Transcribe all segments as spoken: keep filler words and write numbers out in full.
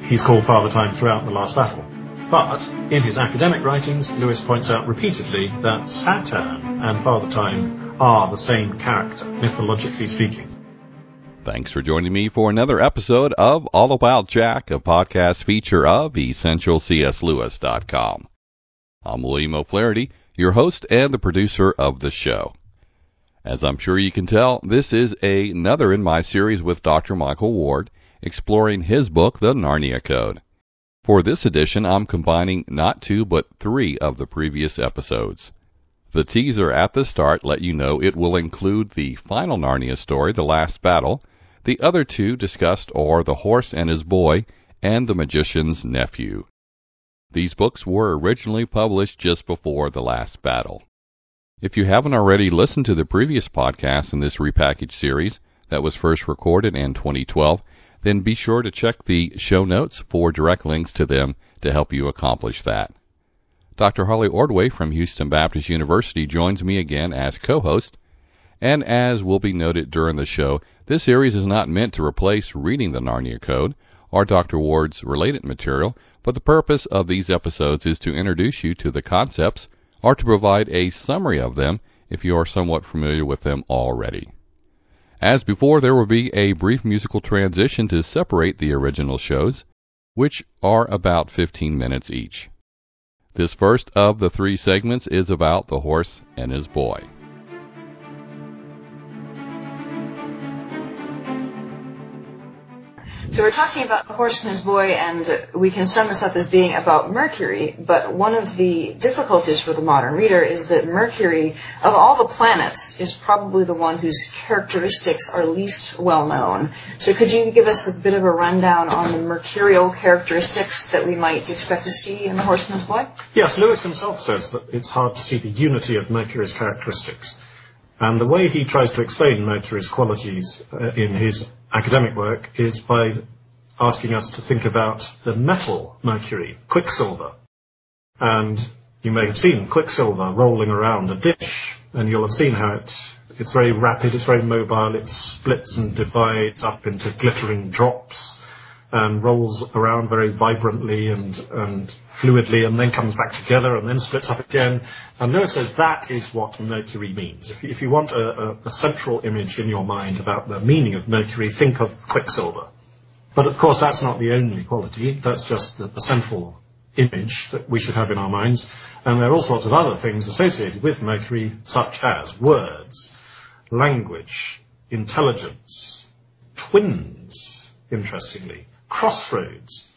he's called Father Time throughout the last battle. But in his academic writings, Lewis points out repeatedly that Saturn and Father Time are the same character, mythologically speaking. Thanks for joining me for another episode of All About Jack, a podcast feature of essential c s lewis dot com. I'm William O'Flaherty, your host and the producer of the show. As I'm sure you can tell, this is a, another in my series with Doctor Michael Ward, exploring his book, The Narnia Code. For this edition, I'm combining not two but three of the previous episodes. The teaser at the start let you know it will include the final Narnia story, The Last Battle. The other two discussed are The Horse and His Boy and The Magician's Nephew. These books were originally published just before The Last Battle. If you haven't already listened to the previous podcast in this repackaged series that was first recorded in twenty twelve, then be sure to check the show notes for direct links to them to help you accomplish that. Doctor Holly Ordway from Houston Baptist University joins me again as co-host, and as will be noted during the show, this series is not meant to replace reading the Narnia Code or Doctor Ward's related material, but the purpose of these episodes is to introduce you to the concepts or to provide a summary of them if you are somewhat familiar with them already. As before, there will be a brief musical transition to separate the original shows, which are about fifteen minutes each. This first of the three segments is about The Horse and His Boy. So we're talking about The Horse and His Boy, and we can sum this up as being about Mercury, but one of the difficulties for the modern reader is that Mercury, of all the planets, is probably the one whose characteristics are least well known. So could you give us a bit of a rundown on the mercurial characteristics that we might expect to see in The Horse and His Boy? Yes, Lewis himself says that it's hard to see the unity of Mercury's characteristics. And the way he tries to explain Mercury's qualities uh, in his academic work is by asking us to think about the metal Mercury, Quicksilver. And you may have seen Quicksilver rolling around a dish, and you'll have seen how it, it's very rapid, it's very mobile, it splits and divides up into glittering drops, and rolls around very vibrantly and, and fluidly, and then comes back together and then splits up again. And Lewis says that is what Mercury means. If you, if you want a, a, a central image in your mind about the meaning of Mercury, think of Quicksilver. But of course that's not the only quality, that's just the, the central image that we should have in our minds. And there are all sorts of other things associated with Mercury, such as words, language, intelligence, twins, interestingly, crossroads.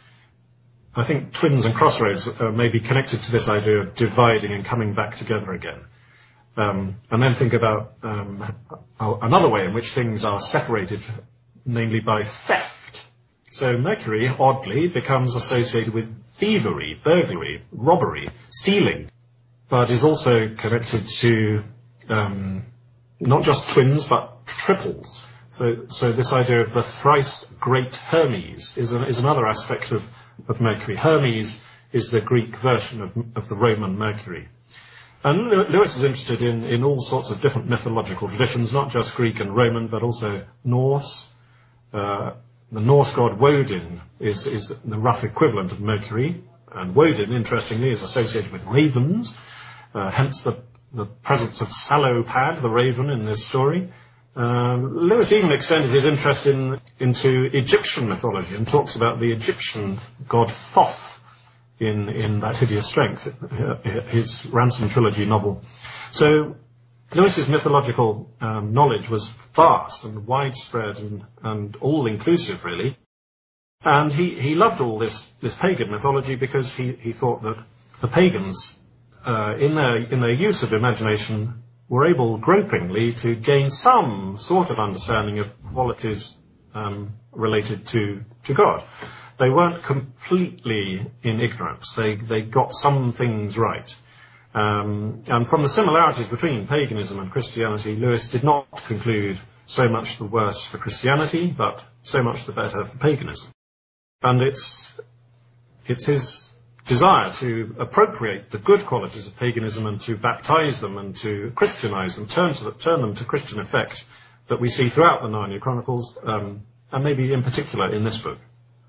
I think twins and crossroads uh, may be connected to this idea of dividing and coming back together again. Um, and then think about um, another way in which things are separated, namely by theft. So Mercury, oddly, becomes associated with thievery, burglary, robbery, stealing, but is also connected to um, not just twins, but triples. So, so this idea of the thrice great Hermes is, an, is another aspect of, of Mercury. Hermes is the Greek version of, of the Roman Mercury. And Lewis was interested in, in all sorts of different mythological traditions, not just Greek and Roman, but also Norse. Uh, the Norse god Woden is, is the rough equivalent of Mercury. And Woden, interestingly, is associated with ravens, uh, hence the, the presence of Salopad, the raven, in this story. Um, Lewis even extended his interest in, into Egyptian mythology and talks about the Egyptian god Thoth in, in That Hideous Strength, his Ransom Trilogy novel. So Lewis's mythological um, knowledge was vast and widespread and, and all-inclusive, really. And he, he loved all this, this pagan mythology because he, he thought that the pagans, uh, in their, in their use of imagination, were able gropingly to gain some sort of understanding of qualities um, related to, to God. They weren't completely in ignorance. They, they got some things right. Um, and from the similarities between paganism and Christianity, Lewis did not conclude so much the worse for Christianity, but so much the better for paganism. And it's, it's his desire to appropriate the good qualities of paganism and to baptize them and to Christianize them, turn, to the, turn them to Christian effect that we see throughout the Narnia Chronicles, um, and maybe in particular in this book.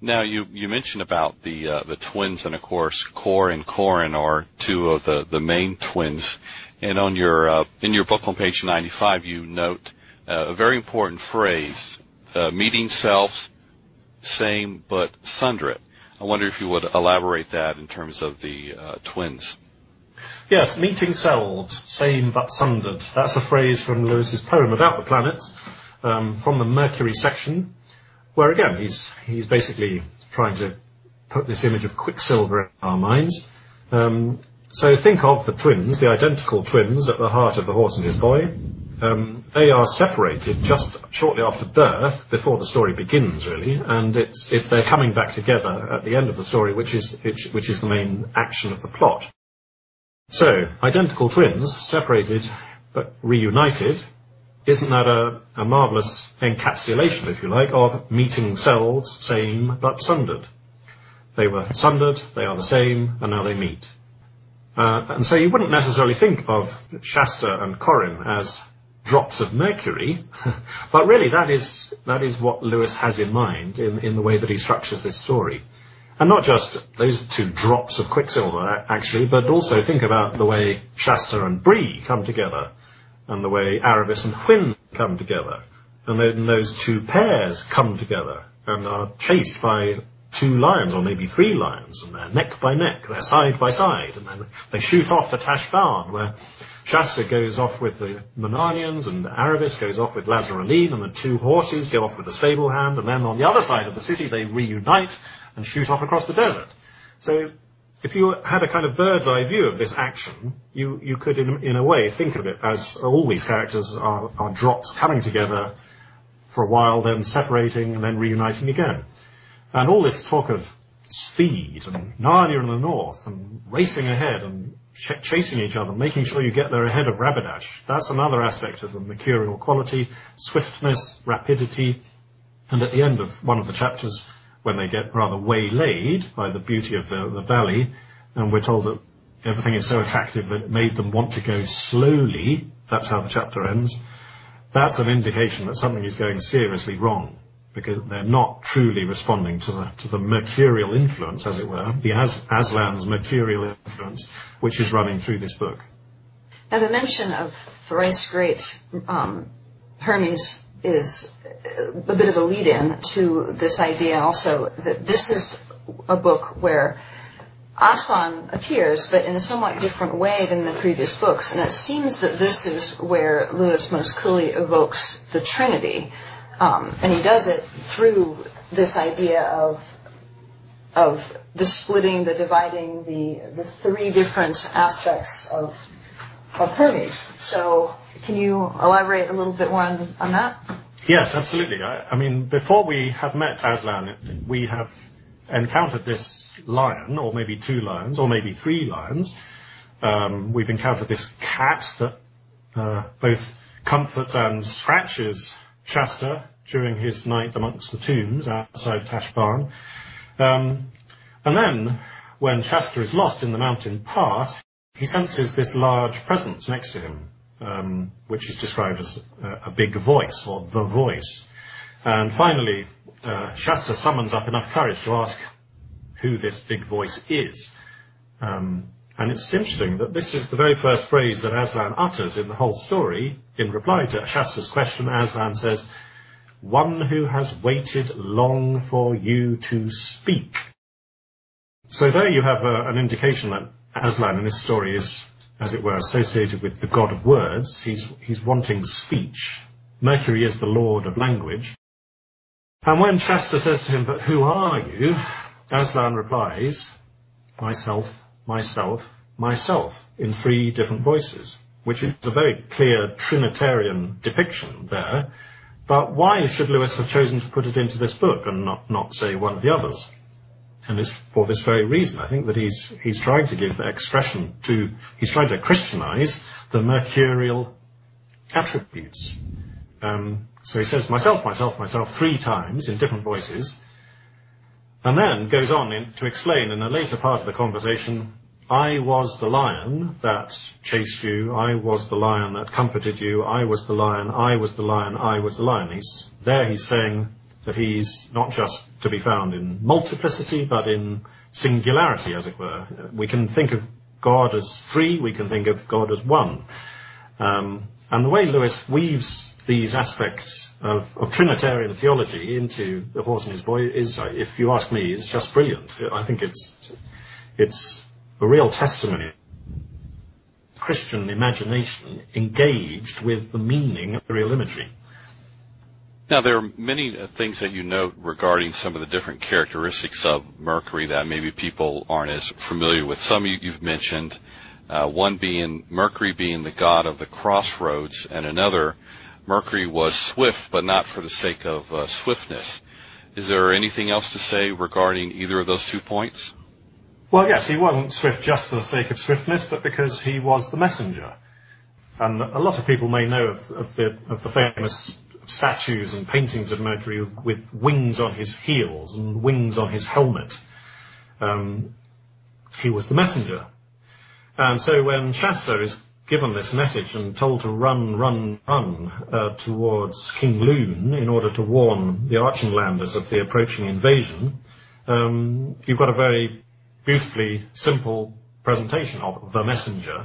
Now, you, you mentioned about the uh, the twins, and of course, Cor and Corin are two of the, the main twins. And on your uh, in your book on page ninety-five, you note uh, a very important phrase: uh, meeting selves, same but sundered. I wonder if you would elaborate that in terms of the uh, twins. Yes, meeting selves, same but sundered. That's a phrase from Lewis's poem about the planets, um, from the Mercury section, where again he's he's basically trying to put this image of Quicksilver in our minds. Um, so think of the twins, the identical twins at the heart of The Horse and His Boy. Um, they are separated just shortly after birth, before the story begins, really, and it's it's their coming back together at the end of the story, which is which, which is the main action of the plot. So, identical twins, separated but reunited. Isn't that a, a marvellous encapsulation, if you like, of meeting selves, same but sundered? They were sundered, they are the same, and now they meet. Uh, and so you wouldn't necessarily think of Shasta and Corin as drops of mercury, but really that is that is what Lewis has in mind in, in the way that he structures this story. And not just those two drops of Quicksilver, actually, but also think about the way Shasta and Bree come together, and the way Aravis and Hwin come together, and then those two pairs come together and are chased by two lions, or maybe three lions, and they're neck by neck, they're side by side, and then they shoot off to Tashbaan, where Shasta goes off with the Mananians, and Aravis goes off with Lazareline, and the two horses go off with the stable hand, and then on the other side of the city they reunite and shoot off across the desert. So if you had a kind of bird's eye view of this action, you, you could in, in a way think of it as all these characters are, are drops coming together for a while, then separating, and then reuniting again. And all this talk of speed and Narnia in the north and racing ahead and ch- chasing each other, making sure you get there ahead of Rabidash, that's another aspect of the mercurial quality, swiftness, rapidity. And at the end of one of the chapters, when they get rather waylaid by the beauty of the, the valley, and we're told that everything is so attractive that it made them want to go slowly, that's how the chapter ends, that's an indication that something is going seriously wrong, because they're not truly responding to the to the mercurial influence, as it were, the As, Aslan's mercurial influence, which is running through this book. Now, the mention of thrice great um, Hermes is a bit of a lead-in to this idea also that this is a book where Aslan appears, but in a somewhat different way than the previous books, and it seems that this is where Lewis most clearly evokes the Trinity. Um, and he does it through this idea of of the splitting, the dividing, the the three different aspects of of Hermes. So, can you elaborate a little bit more on, on that? Yes, absolutely. I, I mean, before we have met Aslan, we have encountered this lion, or maybe two lions, or maybe three lions. Um, we've encountered this cat that uh, both comforts and scratches Shasta during his night amongst the tombs outside Tashbaan. Um, and then, when Shasta is lost in the mountain pass, he senses this large presence next to him, um, which is described as a, a big voice, or the voice. And finally, uh, Shasta summons up enough courage to ask who this big voice is. Um, and it's interesting that this is the very first phrase that Aslan utters in the whole story. In reply to Shasta's question, Aslan says, "One who has waited long for you to speak." So there you have uh, an indication that Aslan in this story is, as it were, associated with the god of words. He's, he's wanting speech. Mercury is the lord of language. And when Shasta says to him, "But who are you?" Aslan replies, "Myself, myself, myself," in three different voices, which is a very clear Trinitarian depiction there. But why should Lewis have chosen to put it into this book and not, not say one of the others? And it's for this very reason, I think, that he's he's trying to give expression to, he's trying to Christianize the mercurial attributes. Um, so he says, "Myself, myself, myself," three times in different voices, and then goes on in, to explain in a later part of the conversation, "I was the lion that chased you, I was the lion that comforted you, I was the lion, I was the lion, I was the lion." He's, there he's saying, that he's not just to be found in multiplicity, but in singularity, as it were. We can think of God as three, we can think of God as one. Um, and the way Lewis weaves these aspects of, of Trinitarian theology into The Horse and His Boy is, if you ask me, is just brilliant. I think it's it's a real testimony. Christian imagination engaged with the meaning of the real imagery. Now, there are many uh, things that you note regarding some of the different characteristics of Mercury that maybe people aren't as familiar with. Some you, you've mentioned, uh, one being Mercury being the god of the crossroads, and another, Mercury was swift, but not for the sake of uh, swiftness. Is there anything else to say regarding either of those two points? Well, yes, he wasn't swift just for the sake of swiftness, but because he was the messenger. And a lot of people may know of, of the of the famous statues and paintings of Mercury with wings on his heels and wings on his helmet. Um, he was the messenger. And so when Shasta is given this message and told to run, run, run uh, towards King Lune in order to warn the Archenlanders of the approaching invasion, um, you've got a very beautifully simple presentation of the messenger.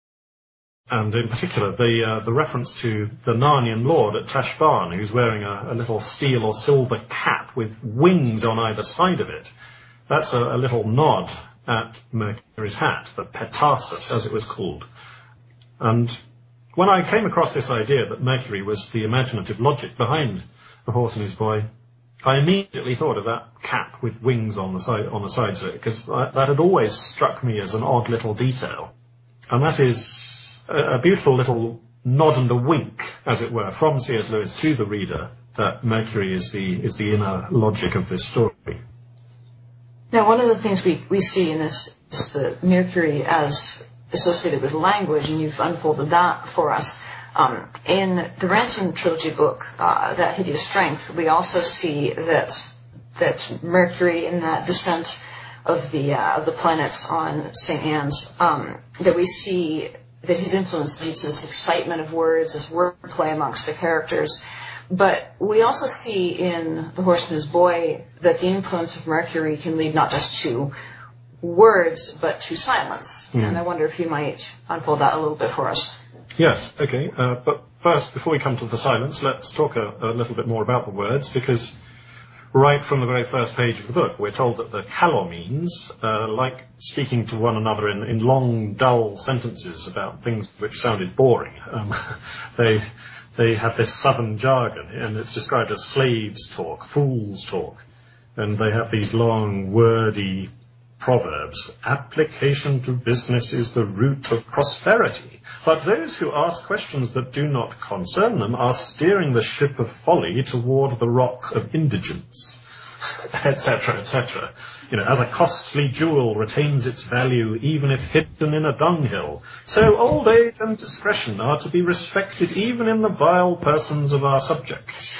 And in particular, the uh, the reference to the Narnian lord at Tashbaan, who's wearing a, a little steel or silver cap with wings on either side of it. That's a, a little nod at Mercury's hat, the Petarsus, as it was called. And when I came across this idea that Mercury was the imaginative logic behind The Horse and His Boy, I immediately thought of that cap with wings on the side on the sides of it, because that had always struck me as an odd little detail. And that is a beautiful little nod and a wink, as it were, from C S Lewis to the reader, that Mercury is the is the inner logic of this story. Now, one of the things we, we see in this is the Mercury as associated with language, and you've unfolded that for us. Um, in the Ransom trilogy book, uh, That Hideous Strength, we also see that that Mercury in that descent of the uh, of the planets on Saint Anne's, um, that we see that his influence leads to this excitement of words, this wordplay amongst the characters. But we also see in The Horse and His Boy that the influence of Mercury can lead not just to words, but to silence. Mm. And I wonder if you might unfold that a little bit for us. Yes, okay. Uh, but first, before we come to the silence, let's talk a, a little bit more about the words, because right from the very first page of the book, we're told that the Calormenes uh, like speaking to one another in, in long, dull sentences about things which sounded boring. Um, they they have this southern jargon, and it's described as slaves' talk, fools' talk, and they have these long, wordy proverbs. Application to business is the root of prosperity, but those who ask questions that do not concern them are steering the ship of folly toward the rock of indigence, et cetera, et cetera. You know, as a costly jewel retains its value even if hidden in a dunghill, so old age and discretion are to be respected even in the vile persons of our subjects.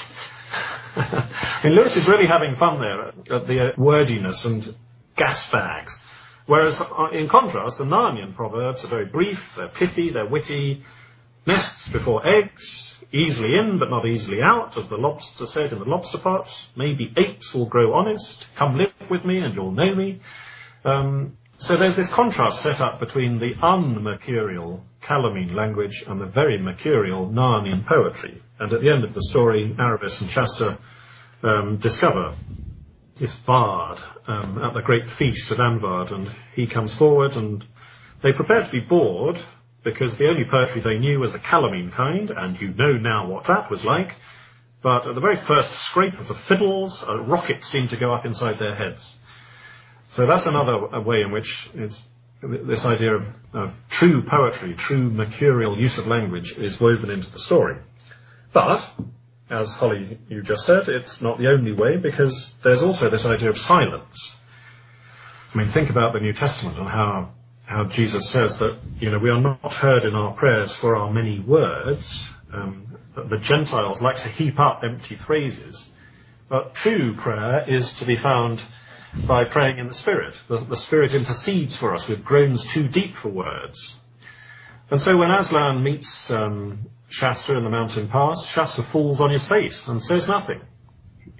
I mean, Lewis is really having fun there at the wordiness and gas bags. Whereas, in contrast, the Narnian proverbs are very brief, they're pithy, they're witty. Nests before eggs, easily in but not easily out, as the lobster said in the lobster pot. Maybe apes will grow honest. Come live with me and you'll know me. Um, so there's this contrast set up between the un-mercurial Calormene language and the very mercurial Narnian poetry. And at the end of the story, Aravis and Shasta um, discover this bard um, at the great feast of Anvard, and he comes forward, and they prepare to be bored, because the only poetry they knew was the Calormene kind, and you know now what that was like. But at the very first scrape of the fiddles, a rocket seemed to go up inside their heads. So that's another way in which it's, this idea of, of true poetry, true mercurial use of language is woven into the story. But as Holly, you just said, it's not the only way, because there's also this idea of silence. I mean, think about the New Testament and how how Jesus says that, you know, we are not heard in our prayers for our many words. Um, the Gentiles like to heap up empty phrases. But true prayer is to be found by praying in the Spirit. The, the Spirit intercedes for us with groans too deep for words. And so when Aslan meets um, Shasta in the mountain pass, Shasta falls on his face and says nothing.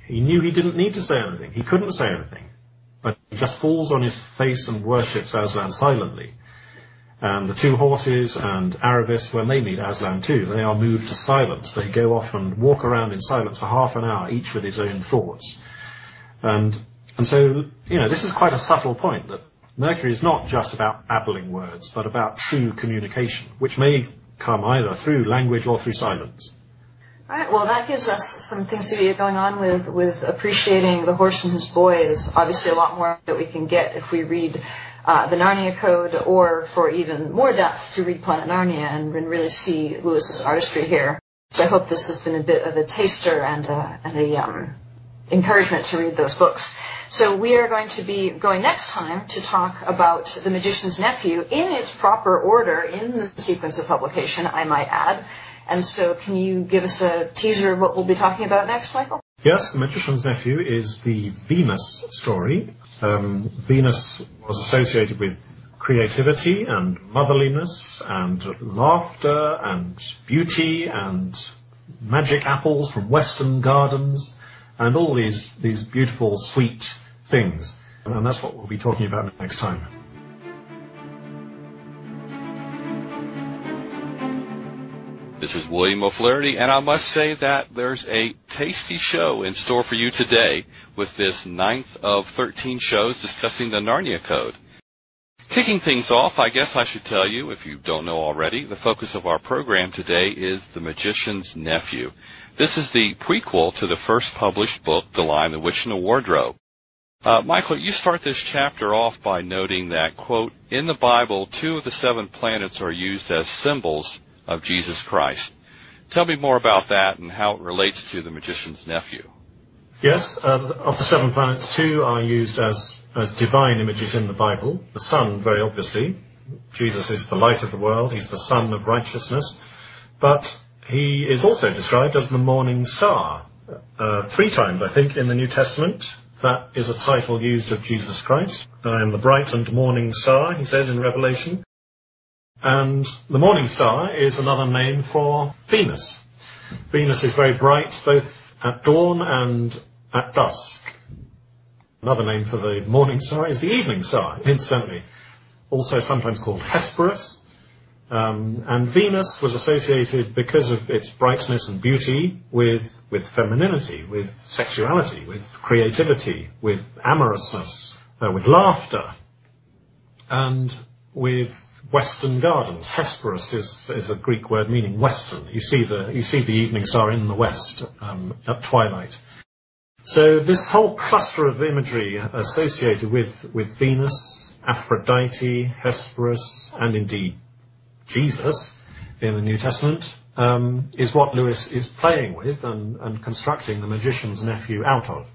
He knew he didn't need to say anything. He couldn't say anything. But he just falls on his face and worships Aslan silently. And the two horses and Aravis, when they meet Aslan too, they are moved to silence. They go off and walk around in silence for half an hour, each with his own thoughts. And and so, you know, this is quite a subtle point, that Mercury is not just about babbling words, but about true communication, which may come either through language or through silence. All right, well, that gives us some things to be going on with, with appreciating The Horse and His Boy. Is obviously a lot more that we can get if we read uh, the Narnia Code, or for even more depth to read Planet Narnia and really see Lewis's artistry here. So I hope this has been a bit of a taster and a, and a um, encouragement to read those books. So we are going to be going next time to talk about The Magician's Nephew in its proper order, in the sequence of publication, I might add. And so can you give us a teaser of what we'll be talking about next, Michael? Yes, The Magician's Nephew is the Venus story. Um, Venus was associated with creativity and motherliness and laughter and beauty and magic apples from western gardens and all these, these beautiful, sweet things. And that's what we'll be talking about next time. This is William O'Flaherty, and I must say that there's a tasty show in store for you today with this ninth of thirteen shows discussing the Narnia Code. Kicking things off, I guess I should tell you, if you don't know already, the focus of our program today is The Magician's Nephew. This is the prequel to the first published book, The Lion, the Witch, and the Wardrobe. Uh, Michael, you start this chapter off by noting that, quote, in the Bible, two of the seven planets are used as symbols of Jesus Christ. Tell me more about that and how it relates to The Magician's Nephew. Yes, uh, of the seven planets, two are used as, as divine images in the Bible. The sun, very obviously. Jesus is the light of the world. He's the sun of righteousness. But he is also described as the morning star. Uh, three times, I think, in the New Testament. That is a title used of Jesus Christ. I am the bright and morning star, he says in Revelation. And the morning star is another name for Venus. Venus is very bright both at dawn and at dusk. Another name for the morning star is the evening star, incidentally. Also sometimes called Hesperus. Um, and Venus was associated, because of its brightness and beauty, with, with femininity, with sexuality, with creativity, with amorousness, uh, with laughter, and with western gardens. Hesperus is, is a Greek word meaning western. You see the, you see the evening star in the west um, at twilight. So this whole cluster of imagery associated with, with Venus, Aphrodite, Hesperus, and indeed Jesus in the New Testament um, is what Lewis is playing with and, and constructing The Magician's Nephew out of.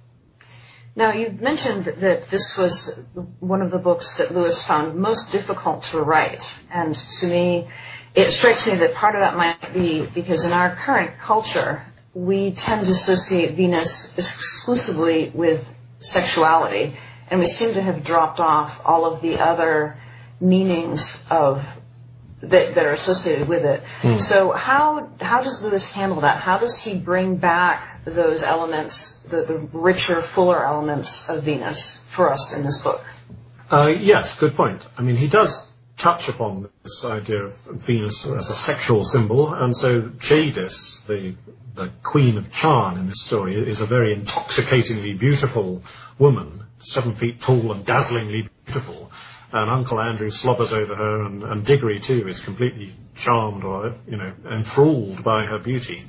Now, you mentioned that this was one of the books that Lewis found most difficult to write. And to me, it strikes me that part of that might be because in our current culture, we tend to associate Venus exclusively with sexuality. And we seem to have dropped off all of the other meanings of that, that are associated with it. Mm. So how how does Lewis handle that? How does he bring back those elements, the, the richer, fuller elements of Venus for us in this book? Uh, yes, good point. I mean, he does touch upon this idea of Venus as a sexual symbol, and so Jadis, the the queen of Charn in this story, is a very intoxicatingly beautiful woman, seven feet tall and dazzlingly beautiful. And Uncle Andrew slobbers over her, and, and Diggory, too, is completely charmed or, you know, enthralled by her beauty.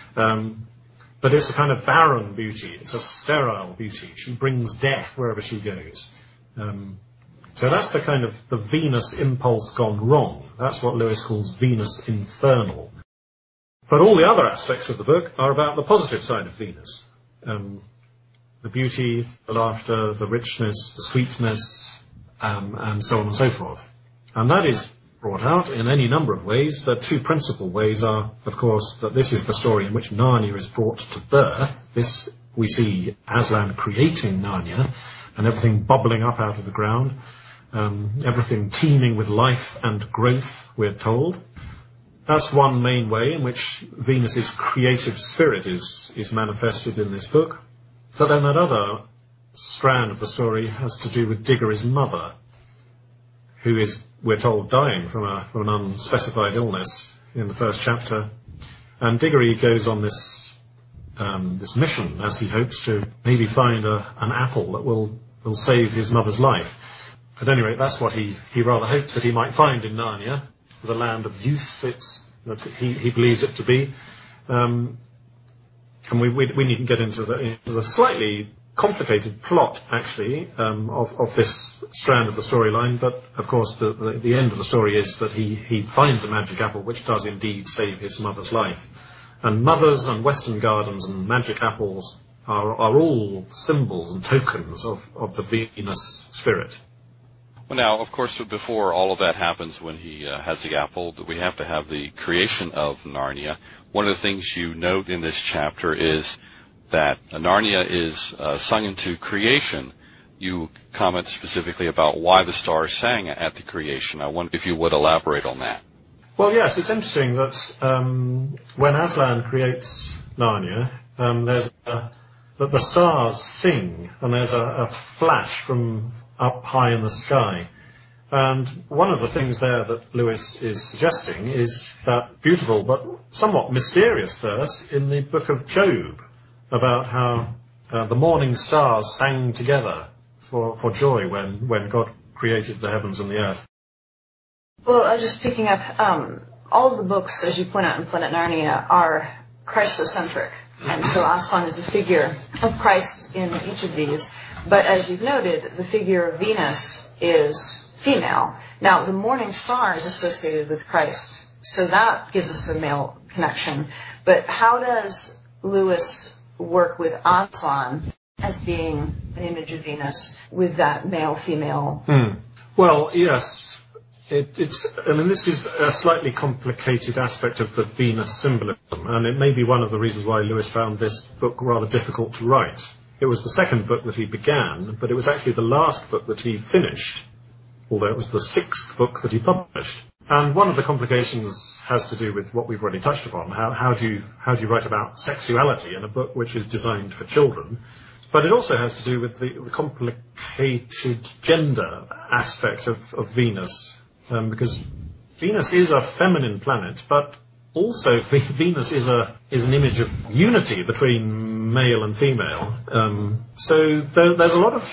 Um, but it's a kind of barren beauty. It's a sterile beauty. She brings death wherever she goes. Um, so that's the kind of the Venus impulse gone wrong. That's what Lewis calls Venus infernal. But all the other aspects of the book are about the positive side of Venus. Um, the beauty, the laughter, the richness, the sweetness, Um, and so on and so forth. And that is brought out in any number of ways. The two principal ways are, of course, that this is the story in which Narnia is brought to birth. This, we see Aslan creating Narnia, and everything bubbling up out of the ground, um, everything teeming with life and growth, we're told. That's one main way in which Venus's creative spirit is, is manifested in this book. But then that other strand of the story has to do with Diggory's mother, who is, we're told, dying from, a, from an unspecified illness in the first chapter. And Diggory goes on this um, this mission, as he hopes, to maybe find a, an apple that will, will save his mother's life. At any rate, that's what he, he rather hopes that he might find in Narnia, the land of youth, it's, that he, he believes it to be. Um, and we, we, we needn't get into the, into the slightly complicated plot, actually, um, of, of this strand of the storyline, but of course the, the, the end of the story is that he, he finds a magic apple which does indeed save his mother's life. And mothers and western gardens and magic apples are, are all symbols and tokens of, of the Venus spirit. Well, now, of course, before all of that happens, when he uh, has the apple, we have to have the creation of Narnia. One of the things you note in this chapter is that Narnia is uh, sung into creation. You comment specifically about why the stars sang at the creation. I wonder if you would elaborate on that. Well, yes, it's interesting that um, when Aslan creates Narnia, um, there's a, that the stars sing, and there's a, a flash from up high in the sky. And one of the things there that Lewis is suggesting is that beautiful but somewhat mysterious verse in the book of Job, about how uh, the morning stars sang together for, for joy when, when God created the heavens and the earth. Well, uh, just picking up, um, all of the books, as you point out in Planet Narnia, are Christocentric. And so Aslan is a figure of Christ in each of these. But as you've noted, the figure of Venus is female. Now, the morning star is associated with Christ, so that gives us a male connection. But how does Lewis work with Aslan as being an image of Venus with that male-female? Hmm. Well, yes. It, it's, I mean, this is a slightly complicated aspect of the Venus symbolism, and it may be one of the reasons why Lewis found this book rather difficult to write. It was the second book that he began, but it was actually the last book that he finished, although it was the sixth book that he published. And one of the complications has to do with what we've already touched upon. How, how do you, how do you write about sexuality in a book which is designed for children? But it also has to do with the, the complicated gender aspect of, of Venus. Um, because Venus is a feminine planet, but also Venus is a is an image of unity between male and female. Um, so there, there's a lot of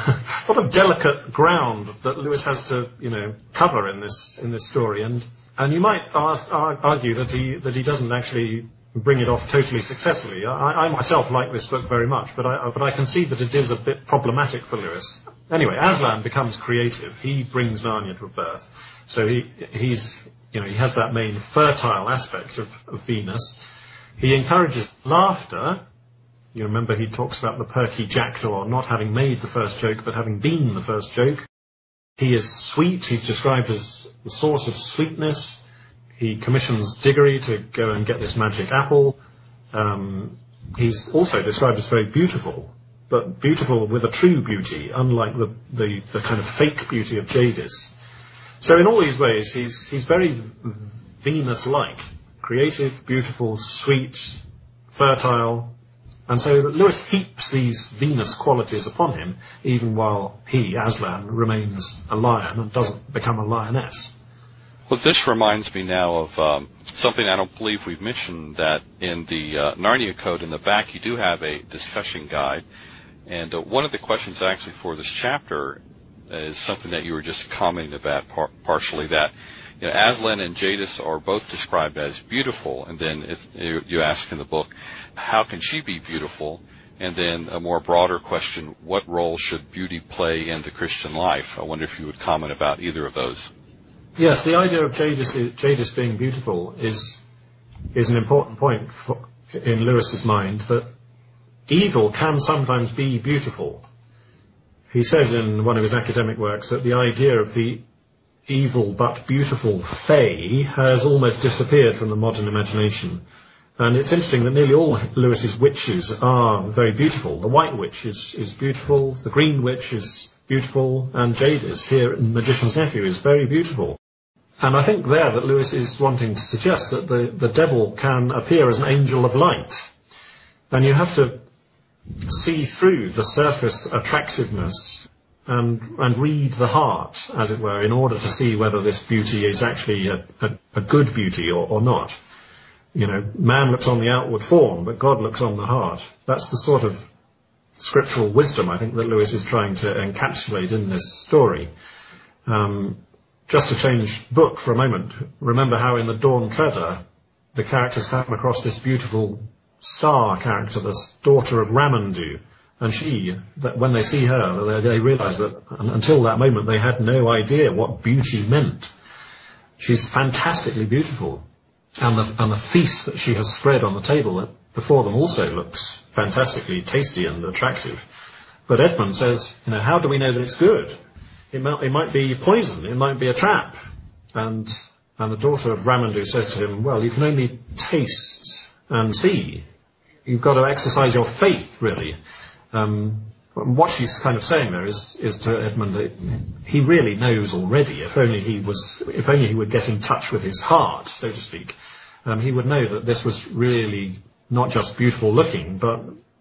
a lot of delicate ground that Lewis has to, you know, cover in this in this story, and and you might ask, argue that he that he doesn't actually bring it off totally successfully. I, I myself like this book very much, but I but I can see that it is a bit problematic for Lewis. Anyway, Aslan becomes creative. He brings Narnia to birth. So he he's you know he has that main fertile aspect of, of Venus. He encourages laughter. You remember he talks about the perky jackdaw not having made the first joke, but having been the first joke. He is sweet. He's described as the source of sweetness. He commissions Diggory to go and get this magic apple. Um, he's also described as very beautiful, but beautiful with a true beauty, unlike the, the, the kind of fake beauty of Jadis. So in all these ways, he's he's very Venus-like, creative, beautiful, sweet, fertile, and so Lewis heaps these Venus qualities upon him, even while he, Aslan, remains a lion and doesn't become a lioness. Well, this reminds me now of um, something I don't believe we've mentioned, that in the uh, Narnia Code in the back you do have a discussion guide, and uh, one of the questions actually for this chapter is something that you were just commenting about par- partially, that you know, Aslan and Jadis are both described as beautiful, and then it's, you, you ask in the book, how can she be beautiful? And then a more broader question, what role should beauty play in the Christian life? I wonder if you would comment about either of those. Yes, the idea of Jadis, Jadis being beautiful is is an important point for, in Lewis's mind, that evil can sometimes be beautiful. He says in one of his academic works that the idea of the evil but beautiful fae has almost disappeared from the modern imagination. And it's interesting that nearly all Lewis's witches are very beautiful. The White Witch is, is beautiful, the Green Witch is beautiful, and Jadis here in Magician's Nephew is very beautiful. And I think there that Lewis is wanting to suggest that the, the devil can appear as an angel of light. And you have to see through the surface attractiveness and and read the heart, as it were, in order to see whether this beauty is actually a, a, a good beauty or, or not. You know, man looks on the outward form, but God looks on the heart. That's the sort of scriptural wisdom, I think, that Lewis is trying to encapsulate in this story. Um, just to change book for a moment, remember how in The Dawn Treader, the characters come across this beautiful star character, this daughter of Ramandu, and she, that when they see her, they, they realise that until that moment they had no idea what beauty meant. She's fantastically beautiful, and the, and the feast that she has spread on the table before them also looks fantastically tasty and attractive. But Edmund says, you know, how do we know that it's good? It might, it might be poison, it might be a trap. And and the daughter of Ramandu says to him, well, you can only taste and see. You've got to exercise your faith, really. Um, what she's kind of saying there is, is to Edmund that he really knows already. If only he was, if only he would get in touch with his heart, so to speak, um, he would know that this was really not just beautiful looking, but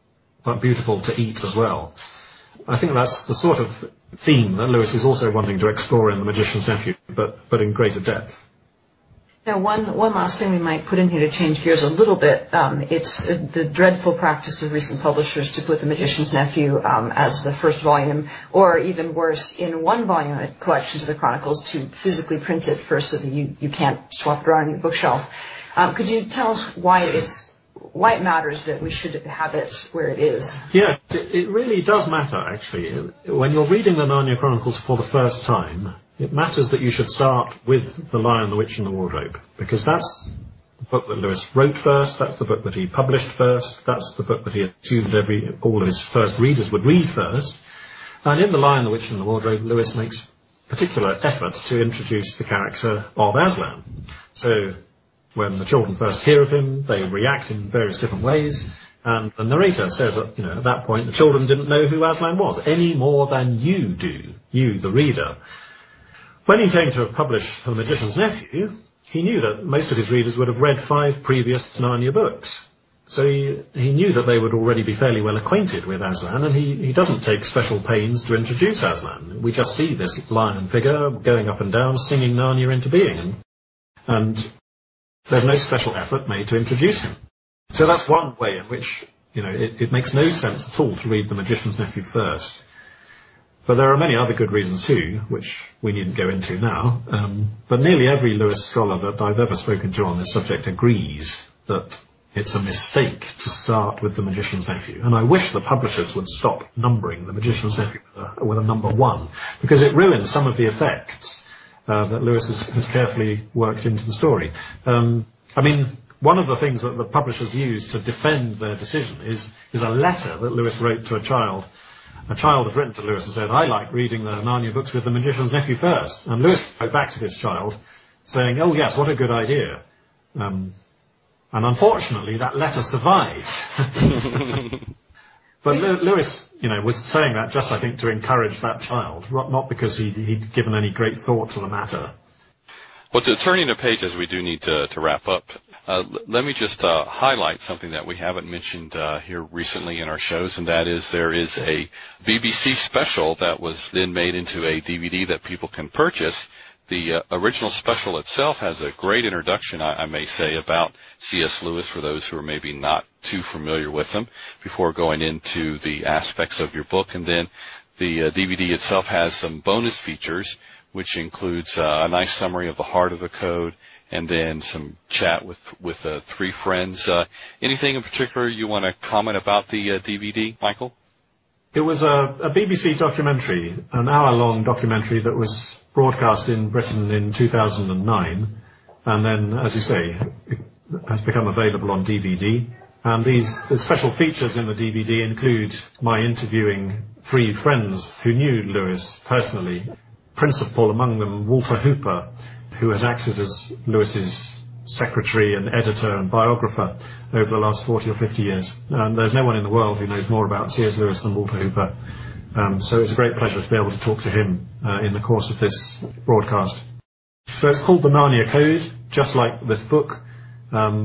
but beautiful to eat as well. I think that's the sort of theme that Lewis is also wanting to explore in The Magician's Nephew, but but in greater depth. Now, one, one last thing we might put in here to change gears a little bit. Um, it's uh, the dreadful practice of recent publishers to put The Magician's Nephew um, as the first volume, or even worse, in one volume collections of the Chronicles, to physically print it first so that you, you can't swap it around on your bookshelf. Um, could you tell us why it's why it matters that we should have it where it is? Yes, it, it really does matter, actually. When you're reading the Narnia Chronicles for the first time, it matters that you should start with The Lion, the Witch and the Wardrobe, because that's the book that Lewis wrote first, that's the book that he published first, that's the book that he assumed every all of his first readers would read first. And in The Lion, the Witch and the Wardrobe, Lewis makes particular effort to introduce the character of Aslan. So when the children first hear of him, they react in various different ways, and the narrator says that, you know, at that point the children didn't know who Aslan was, any more than you do, you, the reader. When he came to publish The Magician's Nephew, he knew that most of his readers would have read five previous Narnia books. So he, he knew that they would already be fairly well acquainted with Aslan, and he, he doesn't take special pains to introduce Aslan. We just see this lion figure going up and down, singing Narnia into being, and, and there's no special effort made to introduce him. So that's one way in which, you know, it, it makes no sense at all to read The Magician's Nephew first. But there are many other good reasons too, which we needn't go into now. Um, but nearly every Lewis scholar that I've ever spoken to on this subject agrees that it's a mistake to start with The Magician's Nephew. And I wish the publishers would stop numbering The Magician's Nephew with a, with a number one, because it ruins some of the effects uh, that Lewis has, has carefully worked into the story. Um, I mean, one of the things that the publishers use to defend their decision is, is a letter that Lewis wrote to a child. A child had written to Lewis and said, I like reading the Narnia books with The Magician's Nephew first. And Lewis wrote back to this child saying, oh yes, what a good idea. Um, and unfortunately that letter survived. But Lewis, you know, was saying that just, I think, to encourage that child, not because he, he'd given any great thought to the matter. Well, to, turning the page as we do need to, to wrap up, uh, l- let me just uh, highlight something that we haven't mentioned uh, here recently in our shows, and that is there is a B B C special that was then made into a D V D that people can purchase. The uh, original special itself has a great introduction, I, I may say, about C S. Lewis for those who are maybe not too familiar with him before going into the aspects of your book. And then the uh, D V D itself has some bonus features, which includes uh, a nice summary of the heart of the code, and then some chat with with uh, three friends. Uh, anything in particular you want to comment about the uh, D V D, Michael? It was a, a B B C documentary, an hour-long documentary that was broadcast in Britain in two thousand nine, and then, as you say, it has become available on D V D. And these the special features in the D V D include my interviewing three friends who knew Lewis personally, principal among them Walter Hooper, who has acted as Lewis's secretary and editor and biographer over the last forty or fifty years. And there's no one in the world who knows more about C S. Lewis than Walter Hooper. Um, so it's a great pleasure to be able to talk to him uh, in the course of this broadcast. So it's called The Narnia Code, just like this book. Um,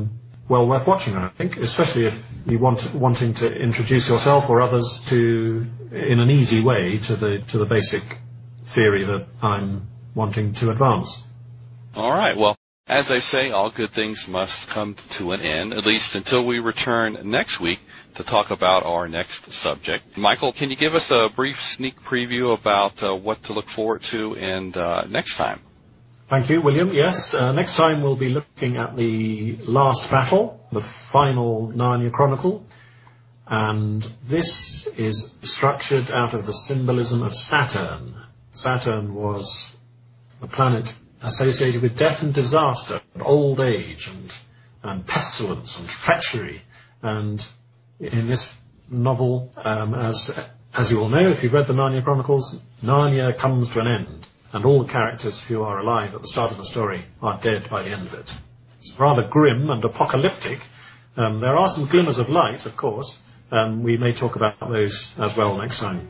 well worth watching, I think, especially if you want wanting to introduce yourself or others to, in an easy way, to the to the basic theory that I'm wanting to advance. All right. Well, as I say, all good things must come to an end, at least until we return next week to talk about our next subject. Michael, can you give us a brief sneak preview about uh, what to look forward to and uh, next time? Thank you, William. Yes, uh, next time we'll be looking at the last battle, the final Narnia Chronicle, and this is structured out of the symbolism of Saturn. Saturn was the planet associated with death and disaster, and old age, and, and pestilence, and treachery. And in this novel, um, as as you all know, if you've read the Narnia Chronicles, Narnia comes to an end, and all the characters who are alive at the start of the story are dead by the end of it. It's rather grim and apocalyptic. Um, there are some glimmers of light, of course. Um, we may talk about those as well next time.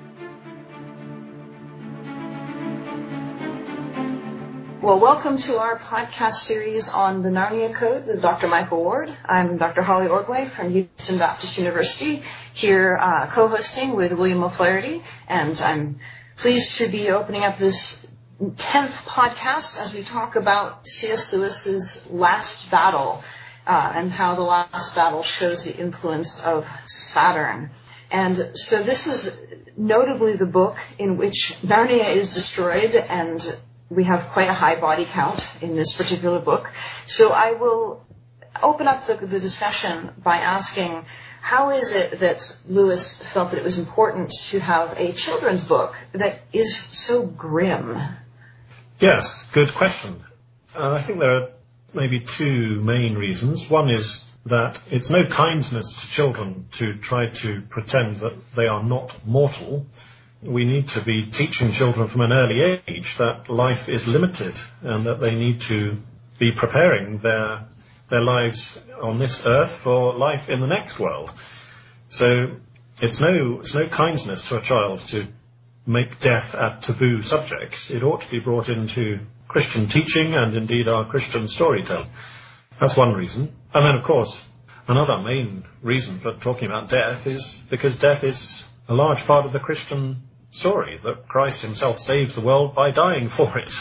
Well, welcome to our podcast series on the Narnia Code with Doctor Michael Ward. I'm Doctor Holly Ordway from Houston Baptist University, here uh, co-hosting with William O'Flaherty, and I'm pleased to be opening up this tenth podcast as we talk about C S. Lewis's Last Battle uh, and how the last battle shows the influence of Saturn. And so this is notably the book in which Narnia is destroyed, and we have quite a high body count in this particular book. So I will open up the, the discussion by asking, how is it that Lewis felt that it was important to have a children's book that is so grim? Yes, good question. Uh, I think there are maybe two main reasons. One is that it's no kindness to children to try to pretend that they are not mortal. We need to be teaching children from an early age that life is limited and that they need to be preparing their their lives on this earth for life in the next world. So it's no it's no kindness to a child to make death a taboo subject. It ought to be brought into Christian teaching and indeed our Christian storytelling. That's one reason. And then, of course, another main reason for talking about death is because death is a large part of the Christian story, that Christ himself saves the world by dying for it,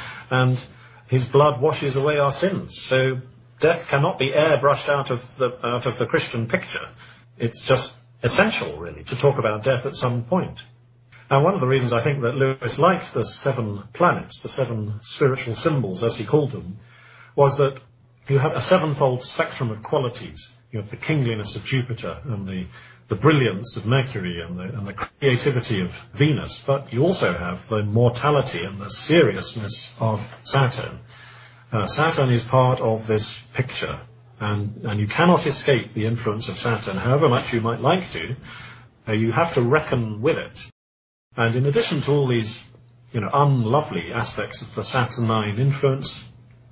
and his blood washes away our sins. So death cannot be airbrushed out of the out of the Christian picture. It's just essential, really, to talk about death at some point. And one of the reasons I think that Lewis liked the seven planets, the seven spiritual symbols, as he called them, was that you have a sevenfold spectrum of qualities. You have the kingliness of Jupiter and the, the brilliance of Mercury and the, and the creativity of Venus, but you also have the mortality and the seriousness of Saturn. Uh, Saturn is part of this picture, and, and you cannot escape the influence of Saturn, however much you might like to. Uh, you have to reckon with it. And in addition to all these, you know, unlovely aspects of the Saturnine influence,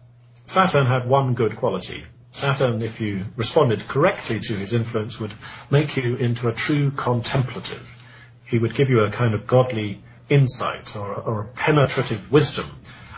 Saturn had one good quality. Saturn, if you responded correctly to his influence, would make you into a true contemplative. He would give you a kind of godly insight or, or a penetrative wisdom,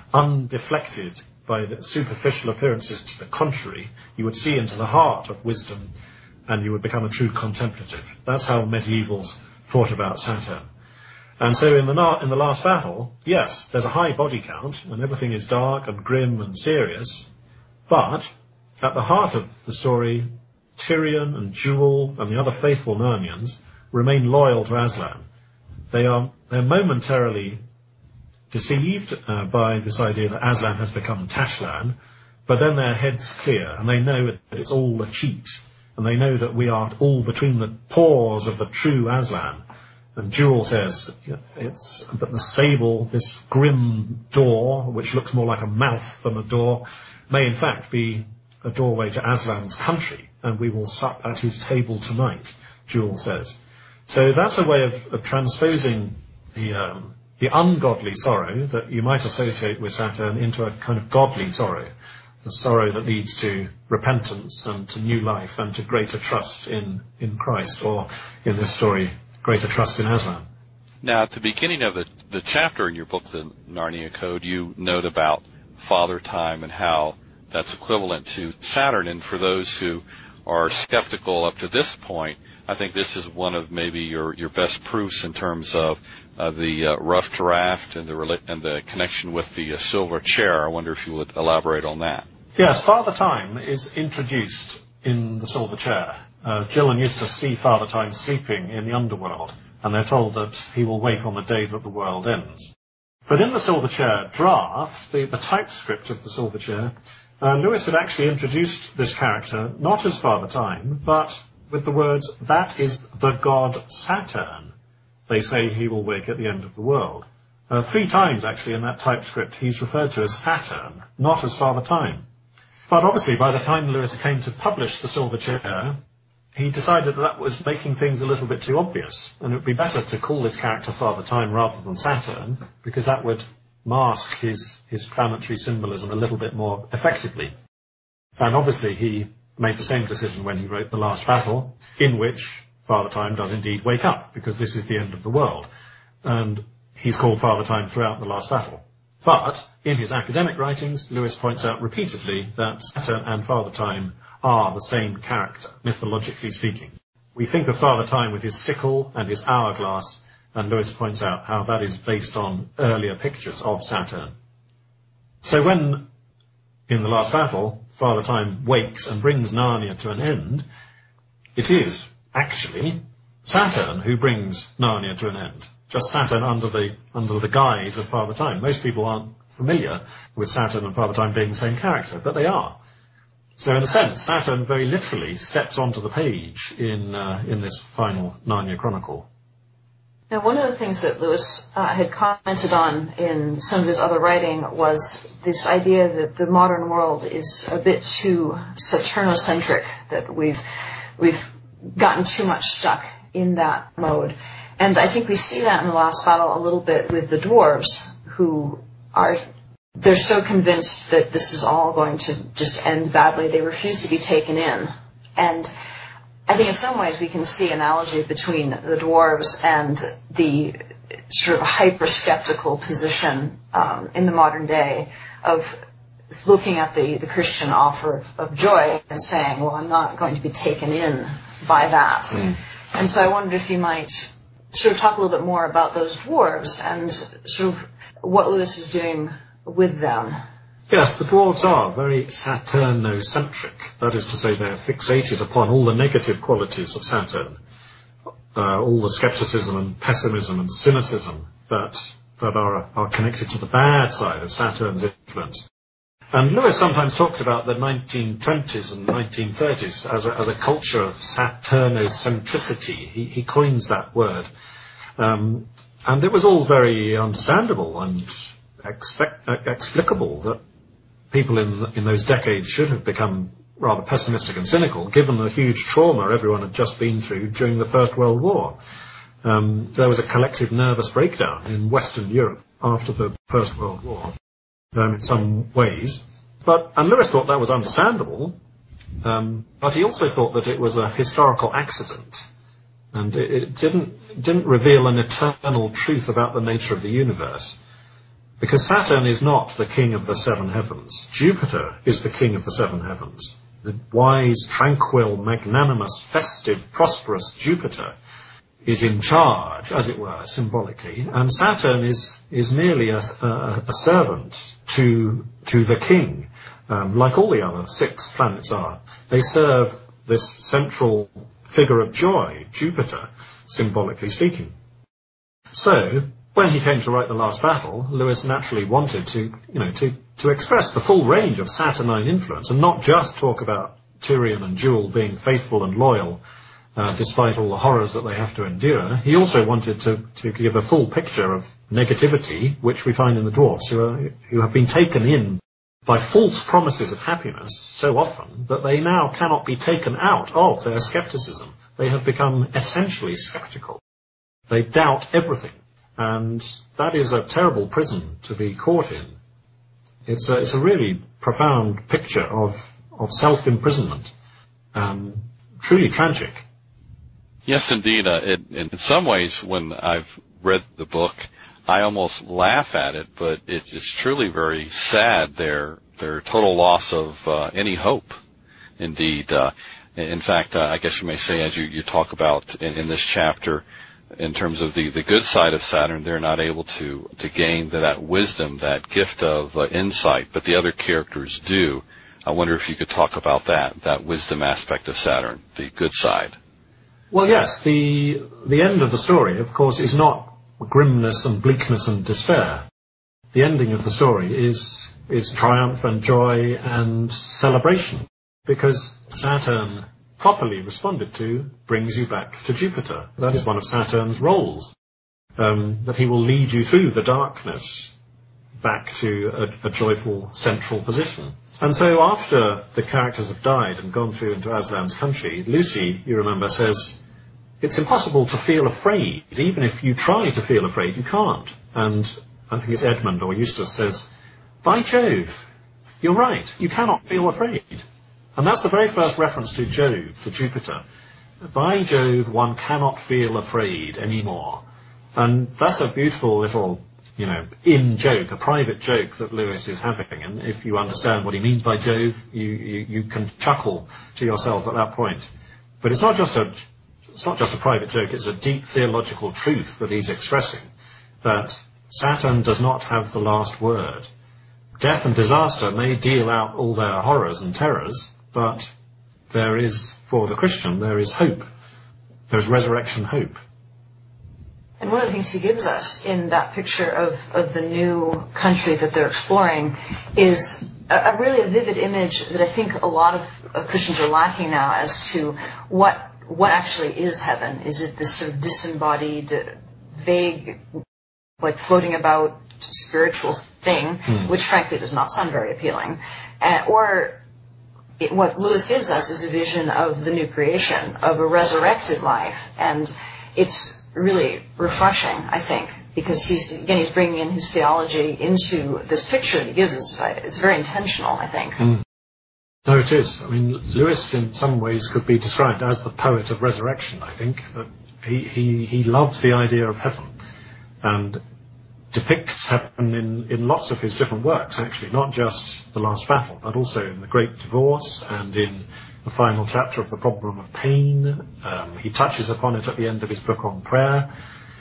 undeflected by the superficial appearances to the contrary. You would see into the heart of wisdom and you would become a true contemplative. That's how medievals thought about Saturn. And so in the, in the last battle, yes, there's a high body count and everything is dark and grim and serious, but at the heart of the story, Tyrion and Jewel and the other faithful Narnians remain loyal to Aslan. They are they're momentarily deceived uh, by this idea that Aslan has become Tashlan, but then their heads clear and they know that it's all a cheat, and they know that we are all between the paws of the true Aslan. And Jewel says it's that the stable, this grim door, which looks more like a mouth than a door, may in fact be a doorway to Aslan's country, and we will sup at his table tonight, Jewel says. So that's a way of, of transposing the um, the ungodly sorrow that you might associate with Saturn into a kind of godly sorrow, the sorrow that leads to repentance and to new life and to greater trust in, in Christ, or in this story, greater trust in Aslan. Now, at the beginning of the, the chapter in your book, The Narnia Code, you note about Father Time and how that's equivalent to Saturn. And for those who are skeptical up to this point, I think this is one of maybe your, your best proofs in terms of uh, the uh, rough draft and the and the connection with the uh, silver chair. I wonder if you would elaborate on that. Yes, Father Time is introduced in the silver chair. Uh, Jill and Eustace see Father Time sleeping in the underworld, and they're told that he will wake on the day that the world ends. But in the silver chair draft, the, the typescript of the silver chair, uh, Lewis had actually introduced this character not as Father Time, but with the words, "That is the god Saturn. They say he will wake at the end of the world." Uh, three times, actually, in that typescript, he's referred to as Saturn, not as Father Time. But obviously, by the time Lewis came to publish the silver chair, he decided that that was making things a little bit too obvious, and it would be better to call this character Father Time rather than Saturn, because that would mask his, his planetary symbolism a little bit more effectively. And obviously, he made the same decision when he wrote The Last Battle, in which Father Time does indeed wake up, because this is the end of the world. And he's called Father Time throughout The Last Battle. But in his academic writings, Lewis points out repeatedly that Saturn and Father Time are the same character, mythologically speaking. We think of Father Time with his sickle and his hourglass, and Lewis points out how that is based on earlier pictures of Saturn. So when, in The Last Battle, Father Time wakes and brings Narnia to an end, it is actually Saturn who brings Narnia to an end. Just Saturn under the under the guise of Father Time. Most people aren't familiar with Saturn and Father Time being the same character, but they are. So in a sense, Saturn very literally steps onto the page in uh, in this final Narnia Chronicle. Now, one of the things that Lewis uh, had commented on in some of his other writing was this idea that the modern world is a bit too Saturnocentric, that we've we've gotten too much stuck in that mode. And I think we see that in The Last Battle a little bit with the dwarves, who are, they're so convinced that this is all going to just end badly, they refuse to be taken in. And I think in some ways we can see an analogy between the dwarves and the sort of hyper-skeptical position um, in the modern day of looking at the, the Christian offer of, of joy and saying, well, I'm not going to be taken in by that. Mm. And so I wondered if you might sort of talk a little bit more about those dwarves and sort of what Lewis is doing with them. Yes, the dwarves are very Saturnocentric. That is to say, they're fixated upon all the negative qualities of Saturn, uh, all the skepticism and pessimism and cynicism that that are, are connected to the bad side of Saturn's influence. And Lewis sometimes talked about the nineteen twenties and nineteen thirties as a, as a culture of Saturnocentricity. He, he coins that word. Um, and it was all very understandable and expect, uh, explicable that people in, in those decades should have become rather pessimistic and cynical, given the huge trauma everyone had just been through during the First World War. Um, there was a collective nervous breakdown in Western Europe after the First World War. Um, in some ways, but and Lewis thought that was understandable, um, but he also thought that it was a historical accident, and it, it didn't didn't reveal an eternal truth about the nature of the universe, because Saturn is not the king of the seven heavens. Jupiter is the king of the seven heavens. The wise, tranquil, magnanimous, festive, prosperous Jupiter is in charge, as it were, symbolically, and Saturn is is merely a, a, a servant to to the king, um, like all the other six planets are. They serve this central figure of joy, Jupiter, symbolically speaking. So, when he came to write The Last Battle, Lewis naturally wanted to, you know, to to express the full range of Saturnine influence, and not just talk about Tyrion and Jewel being faithful and loyal, Uh, despite all the horrors that they have to endure. He also wanted to, to give a full picture of negativity, which we find in the dwarfs, who, are, who have been taken in by false promises of happiness so often that they now cannot be taken out of their skepticism. They have become essentially skeptical. They doubt everything. And that is a terrible prison to be caught in. It's a, it's a really profound picture of, of self-imprisonment. Um, truly tragic. Yes, indeed. Uh, it, in some ways, when I've read the book, I almost laugh at it, but it's, it's truly very sad. They're their total loss of uh, any hope. Indeed, uh, in fact, uh, I guess you may say, as you, you talk about in, in this chapter, in terms of the, the good side of Saturn, they're not able to, to gain that wisdom, that gift of uh, insight, but the other characters do. I wonder if you could talk about that, that wisdom aspect of Saturn, the good side. Well, yes, the the end of the story, of course, is not grimness and bleakness and despair. The ending of the story is is triumph and joy and celebration, because Saturn, properly responded to, brings you back to Jupiter. That is one of Saturn's roles, um, that he will lead you through the darkness back to a, a joyful central position. And so after the characters have died and gone through into Aslan's country, Lucy, you remember, says, it's impossible to feel afraid. Even if you try to feel afraid, you can't. And I think it's Edmund or Eustace says, by Jove, you're right, you cannot feel afraid. And that's the very first reference to Jove, to Jupiter. By Jove, one cannot feel afraid anymore. And that's a beautiful little, you know, in-joke, a private joke that Lewis is having. And if you understand what he means by Jove, you, you, you can chuckle to yourself at that point. But it's not just a, it's not just a private joke, it's a deep theological truth that he's expressing, that Saturn does not have the last word. Death and disaster may deal out all their horrors and terrors, but there is, for the Christian, there is hope. There's resurrection hope. And one of the things he gives us in that picture of, of the new country that they're exploring is a, a really a vivid image that I think a lot of uh, Christians are lacking now as to what what actually is heaven. Is it this sort of disembodied, vague, like floating about spiritual thing, hmm. which frankly does not sound very appealing, uh, or it, what Lewis gives us is a vision of the new creation, of a resurrected life, and it's really refreshing, I think, because he's, again, he's bringing in his theology into this picture that he gives us. It's very intentional, I think. Mm. No, it is. I mean, Lewis in some ways could be described as the poet of resurrection, I think. That he, he, he loves the idea of heaven and depicts heaven in, in lots of his different works, actually, not just The Last Battle, but also in The Great Divorce and in the final chapter of The Problem of Pain. Um, he touches upon it at the end of his book on prayer.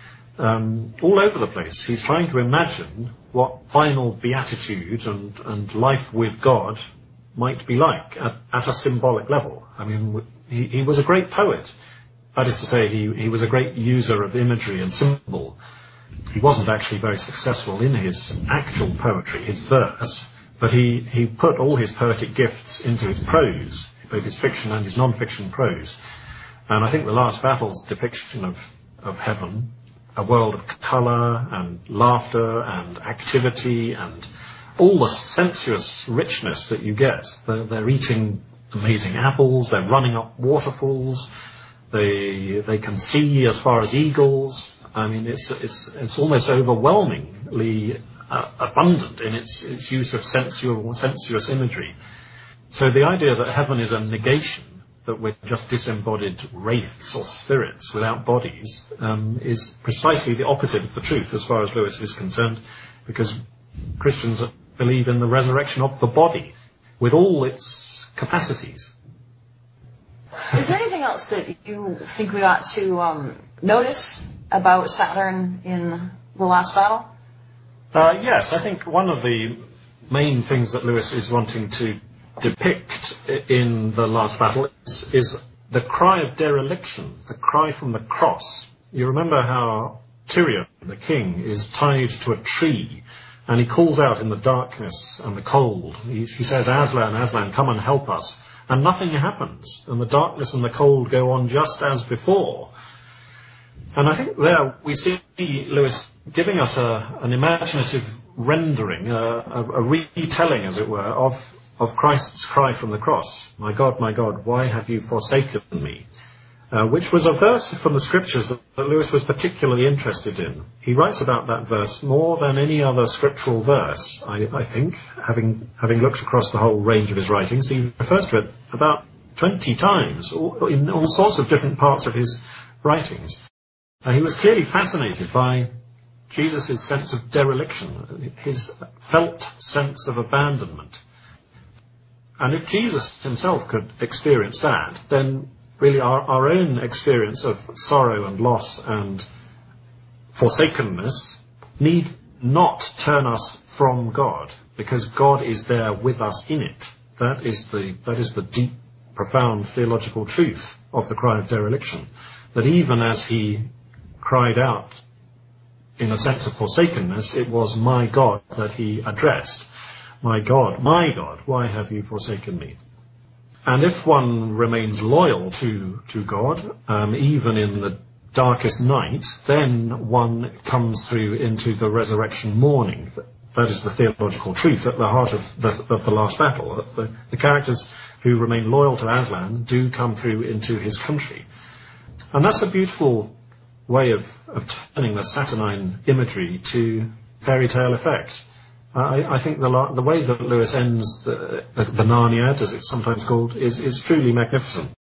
Um, all over the place, he's trying to imagine what final beatitude and, and life with God might be like at, at a symbolic level. I mean, he, he was a great poet. That is to say, he, he was a great user of imagery and symbol. He wasn't actually very successful in his actual poetry, his verse, but he, he put all his poetic gifts into his prose, both his fiction and his non-fiction prose. And I think The Last Battle's depiction of, of heaven, a world of colour and laughter and activity and all the sensuous richness that you get. They're, they're eating amazing apples, they're running up waterfalls, they they can see as far as eagles. I mean, it's it's it's almost overwhelmingly uh, abundant in its its use of sensual sensuous imagery. So the idea that heaven is a negation, that we're just disembodied wraiths or spirits without bodies, um, is precisely the opposite of the truth as far as Lewis is concerned, because Christians believe in the resurrection of the body with all its capacities. Is there anything else that you think we ought to um, notice about Saturn in The Last Battle? Uh, yes, I think one of the main things that Lewis is wanting to depict in The Last Battle is, is the cry of dereliction, the cry from the cross. You remember how Tyrion, the king, is tied to a tree, and he calls out in the darkness and the cold. He, he says, Aslan, Aslan, come and help us. And nothing happens, and the darkness and the cold go on just as before. And I think there we see Lewis giving us a, an imaginative rendering, a, a, a retelling, as it were, of, of Christ's cry from the cross. My God, my God, why have you forsaken me? Uh, which was a verse from the scriptures that, that Lewis was particularly interested in. He writes about that verse more than any other scriptural verse, I, I think, having having looked across the whole range of his writings. He refers to it about twenty times, all, in all sorts of different parts of his writings. Uh, he was clearly fascinated by Jesus' sense of dereliction, his felt sense of abandonment. And if Jesus himself could experience that, then really our, our own experience of sorrow and loss and forsakenness need not turn us from God, because God is there with us in it. That is the that is the deep, profound theological truth of the cry of dereliction, that even as he cried out in a sense of forsakenness, it was my God that he addressed. My God, my God, why have you forsaken me? And if one remains loyal to, to God, um, even in the darkest night, then one comes through into the resurrection morning. That is the theological truth at the heart of the, of the last battle. The, the characters who remain loyal to Aslan do come through into his country. And that's a beautiful way of, of turning the saturnine imagery to fairy tale effect. I, I think the, the way that Lewis ends the, the, the Narniad, as it's sometimes called, is, is truly magnificent.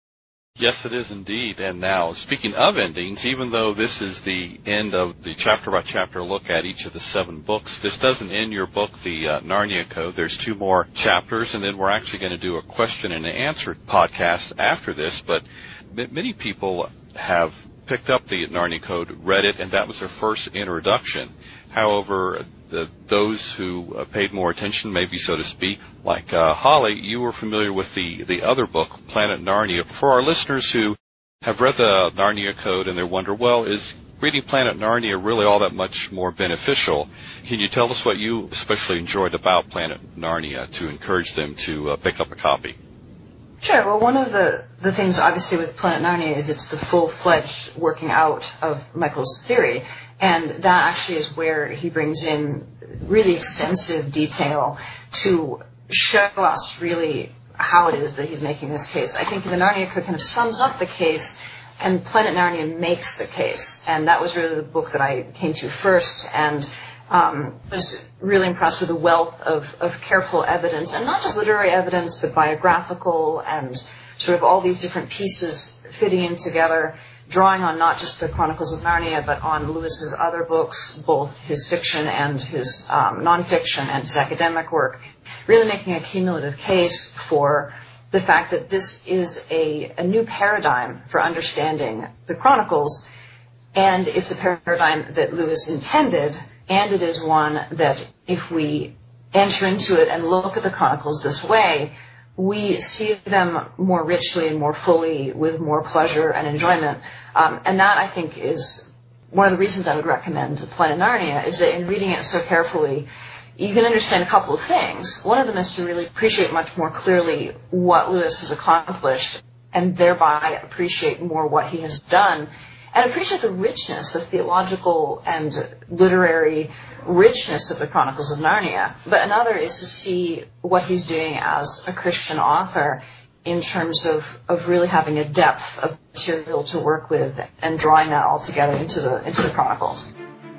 Yes, it is indeed. And now, speaking of endings, even though this is the end of the chapter-by-chapter look at each of the seven books, this doesn't end your book, the uh, Narnia Code. There's two more chapters, and then we're actually going to do a question and answer podcast after this. But m- many people have picked up the Narnia Code, read it, and that was their first introduction. However, the, those who uh, paid more attention, maybe so to speak, like uh, Holly, you were familiar with the, the other book, Planet Narnia. For our listeners who have read the Narnia Code and they wonder, well, is reading Planet Narnia really all that much more beneficial? Can you tell us what you especially enjoyed about Planet Narnia to encourage them to uh, pick up a copy? Sure. Well, one of the, the things, obviously, with Planet Narnia is it's the full-fledged working out of Michael's theory. And that actually is where he brings in really extensive detail to show us really how it is that he's making this case. I think the Narnia Code kind of sums up the case, and Planet Narnia makes the case. And that was really the book that I came to first, and um, was really impressed with the wealth of, of careful evidence, and not just literary evidence, but biographical and sort of all these different pieces fitting in together, drawing on not just the Chronicles of Narnia, but on Lewis's other books, both his fiction and his um, nonfiction and his academic work, really making a cumulative case for the fact that this is a, a new paradigm for understanding the Chronicles, and it's a paradigm that Lewis intended, and it is one that if we enter into it and look at the Chronicles this way, we see them more richly and more fully with more pleasure and enjoyment. Um, and that, I think, is one of the reasons I would recommend Planet Narnia, is that in reading it so carefully, you can understand a couple of things. One of them is to really appreciate much more clearly what Lewis has accomplished, and thereby appreciate more what he has done, and appreciate the richness, the theological and literary richness of the Chronicles of Narnia. But another is to see what he's doing as a Christian author in terms of, of really having a depth of material to work with and drawing that all together into the into the Chronicles.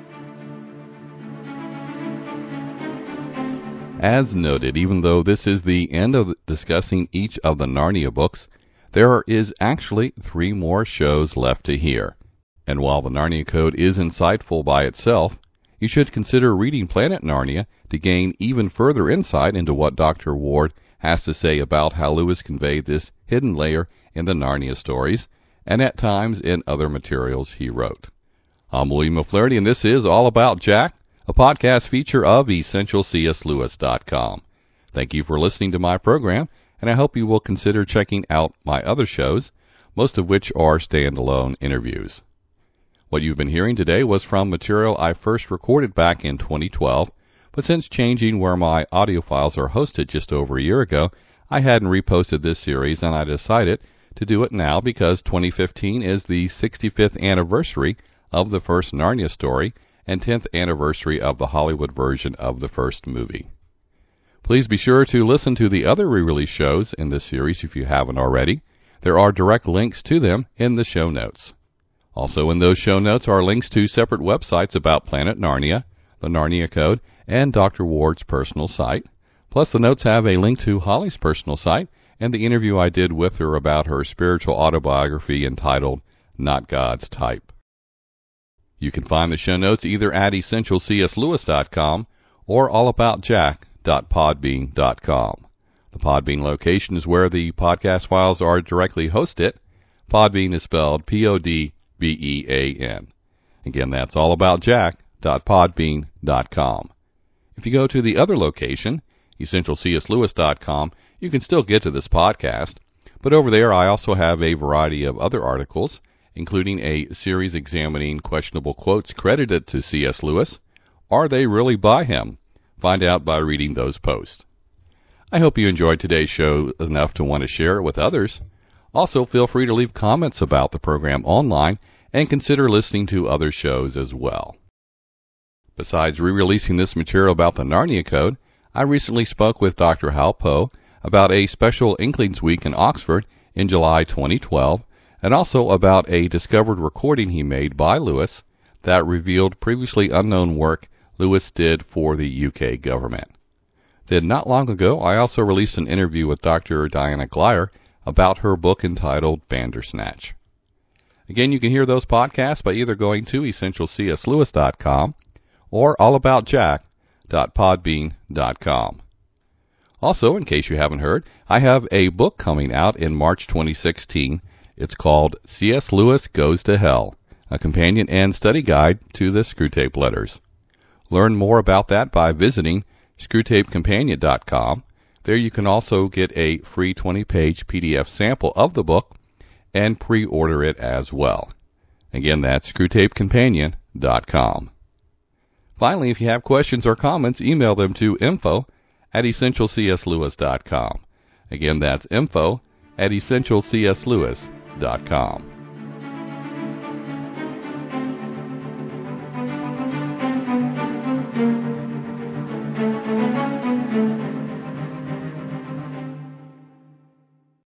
As noted, even though this is the end of discussing each of the Narnia books, there is actually three more shows left to hear. And while the Narnia Code is insightful by itself, you should consider reading Planet Narnia to gain even further insight into what Doctor Ward has to say about how Lewis conveyed this hidden layer in the Narnia stories, and at times in other materials he wrote. I'm William O'Flaherty, and this is All About Jack, a podcast feature of essential c s lewis dot com. Thank you for listening to my program, and I hope you will consider checking out my other shows, most of which are standalone interviews. What you've been hearing today was from material I first recorded back in twenty twelve, but since changing where my audio files are hosted just over a year ago, I hadn't reposted this series, and I decided to do it now because twenty fifteen is the sixty-fifth anniversary of the first Narnia story and tenth anniversary of the Hollywood version of the first movie. Please be sure to listen to the other re-release shows in this series if you haven't already. There are direct links to them in the show notes. Also in those show notes are links to separate websites about Planet Narnia, the Narnia Code, and Doctor Ward's personal site. Plus the notes have a link to Holly's personal site and the interview I did with her about her spiritual autobiography entitled Not God's Type. You can find the show notes either at essential c s lewis dot com or allaboutjack dot podbean dot com. The Podbean location is where the podcast files are directly hosted. Podbean is spelled P O D B E A N. Again, that's all about jack dot podbean dot com. If you go to the other location, essential c s lewis dot com, you can still get to this podcast, but over there I also have a variety of other articles, including a series examining questionable quotes credited to C S. Lewis. Are they really by him? Find out by reading those posts. I hope you enjoyed today's show enough to want to share it with others. Also, feel free to leave comments about the program online and consider listening to other shows as well. Besides re-releasing this material about the Narnia Code, I recently spoke with Doctor Hal Poe about a special Inklings Week in Oxford in July twenty twelve, and also about a discovered recording he made by Lewis that revealed previously unknown work Lewis did for the U K government. Then not long ago, I also released an interview with Doctor Diana Glyer about her book entitled Bandersnatch. Again, you can hear those podcasts by either going to essential c s lewis dot com or all about jack dot podbean dot com. Also, in case you haven't heard, I have a book coming out in March twenty sixteen. It's called C S. Lewis Goes to Hell, a companion and study guide to the Screwtape Letters. Learn more about that by visiting screwtape companion dot com. There you can also get a free twenty-page P D F sample of the book and pre-order it as well. Again, that's screwtape companion dot com. Finally, if you have questions or comments, email them to info at essential c s lewis dot com. Again, that's info at essential c s lewis dot com.